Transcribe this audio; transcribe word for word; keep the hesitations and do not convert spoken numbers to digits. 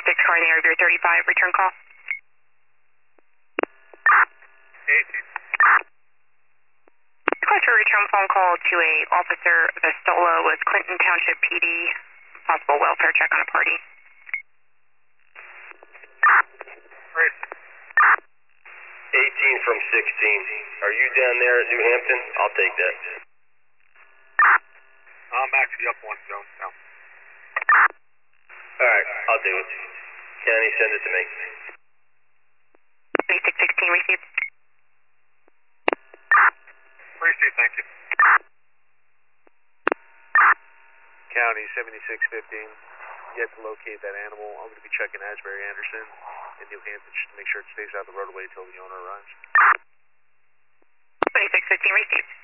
six car in the area of your thirty-five, return call. eighteen. Request for a return phone call to a Officer Vestola with Clinton Township P D. Possible welfare check on a party. Great. eighteen from sixteen. Are you down there at New Hampton? I'll take that. I'm actually up one zone now. Alright, I'll do it. County, send it to me. twenty-six sixteen received. Appreciate it, thank you. County seventy-six fifteen. Yet to locate that animal. I'm going to be checking Asbury Anderson in New Hampton just to make sure it stays out of the roadway until the owner arrives. twenty-six fifteen received.